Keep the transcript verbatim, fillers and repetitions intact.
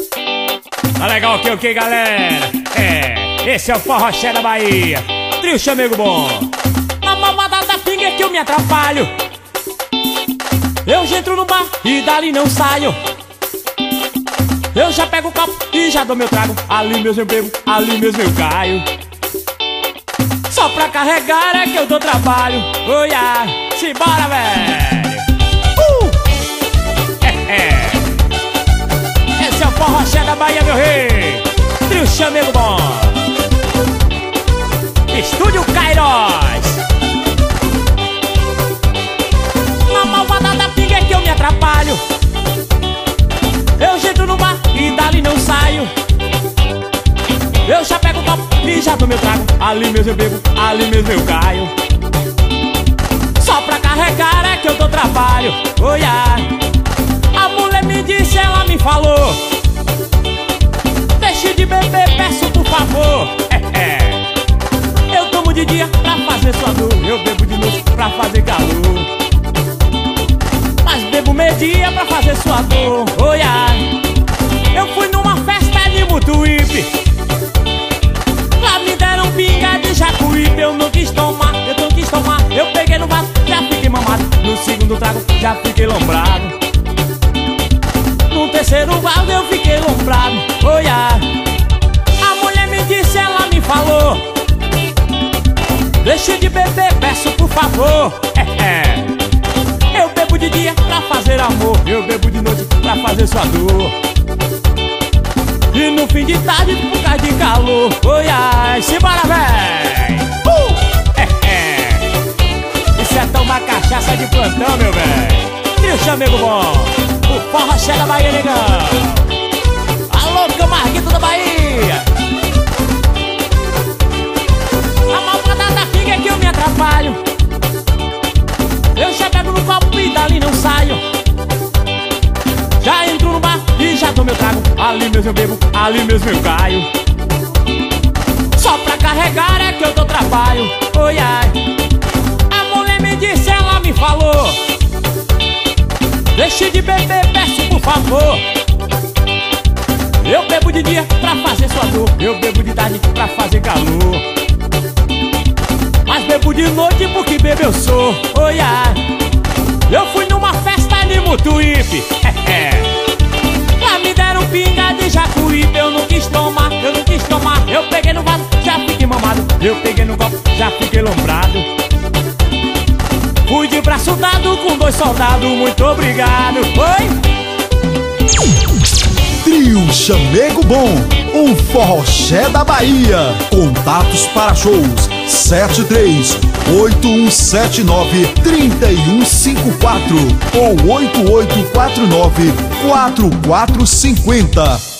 Tá legal aqui, ok, galera? É, esse é o Forroché da Bahia. Trio Chamego Bom. Na mamada da pinga é que eu me atrapalho. Eu já entro no bar e dali não saio. Eu já pego o copo e já dou meu trago. Ali mesmo eu bebo, ali mesmo eu caio. Só pra carregar é que eu dou trabalho. Oh yeah, simbora, velho. Uh! É, é. Esse é o Forroché da Bahia, meu rei. Trio Chamego Bom. Estúdio Kairos. Na malvada da pinga é que eu me atrapalho. Eu já entro no bar e dali não saio. Eu já pego o copo e já dou meu trago. Ali mesmo eu bebo, ali mesmo eu caio. Só pra carregar é que eu dou trabalho. Oh yeah. A mulher me disse, ela me falou: deixe de beber, peço por favor. É, é. Eu tomo de dia pra fazer sua dor. Eu bebo de noite pra fazer calor. Mas bebo meio-dia pra fazer sua dor. Oh yeah. Eu fui numa festa de Mutuípe. Lá me deram pinga de Jacuípe. Eu não quis tomar, eu não quis tomar. Eu peguei no vaso, já fiquei mamado. No segundo trago, já fiquei lombrado. No terceiro vaso, eu fiquei lombrado. Oh yeah. A mulher me disse, ela me falou: deixe de beber, peço por favor. É, é. Eu bebo de dia pra fazer amor. Eu bebo de noite pra fazer sua dor. E no fim de tarde por causa de calor. Oh yeah, simbora, véi. Uh! É, é. Isso é tomar cachaça de plantão, meu véi. Trio Chamego Bom. O Forroché da Bahia, negão. Alô, Camarguito da Bahia. A malvada da pinga é que eu me atrapalho. Eu já pego no copo e dali não saio. Já entro no bar e já dou meu trago. Ali mesmo eu bebo, ali mesmo eu caio. Só pra carregar é que eu dou trabalho. Oh yeah. A mulher me disse, ela me falou: deixe de beber, peço por favor. Eu bebo de dia pra fazer sua dor. Eu bebo de tarde pra fazer calor. Mas bebo de noite porque bebo eu sou. Oh yeah. Eu fui numa festa de Mutuípe. É, é. Lá me deram pinga de Jacuípe. Eu não quis tomar, eu não quis tomar. Eu peguei no vaso, já fiquei mamado. Eu peguei no copo, já fiquei lombrado. Fui de braço dado com dois soldados. Muito obrigado. Oi? Trio Chamego Bom, um Forroché da Bahia. Contatos para shows sete três oito um sete nove três um cinco quatro ou oito oito quatro nove quatro quatro cinco zero.